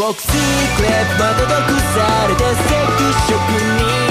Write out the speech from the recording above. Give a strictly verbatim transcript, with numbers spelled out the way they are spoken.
フォックスクレープまた毒されて赤色に